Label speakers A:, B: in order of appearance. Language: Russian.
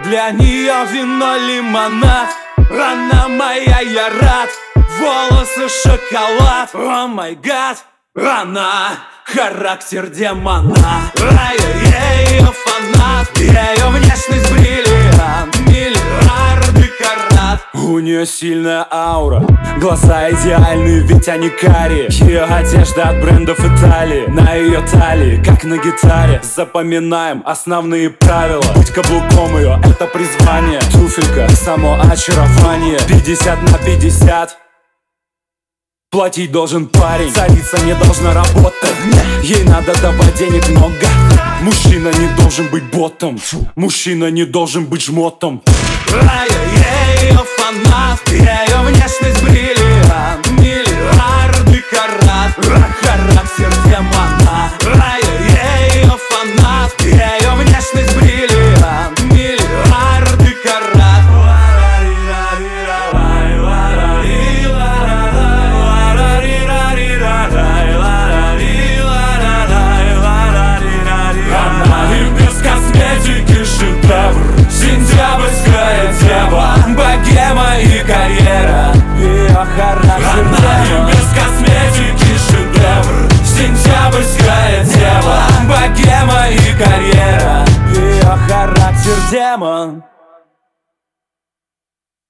A: Для нее вино, лимонад. Она моя, я рад. Волосы шоколад. О май гад. Она характер демона. Я ее фанат. Ее внешность бриллиант. Миллиарды карат. У нее сильная аура, глаза идеальные, ведь они карие. Ее одежда от брендов Италии. На ее талии, как на гитаре. Запоминаем основные правила. Быть каблуком ее, это призвание. Туфелька, само очарование. 50/50. Платить должен парень, царица не должна работать. Ей надо давать денег много. Мужчина не должен быть ботом. Мужчина не должен быть жмотом. Я ее фанат. Ее внешность бриллиант. Миллиарды карат. Характер демона. Я ее фанат. Ее внешность бриллиант. Миллиарды карат. Сентябрьская дева, богема и карьера. Ее характер демон. Без косметики шедевр. Сентябрьская дева, богема и карьера. Ее характер демон.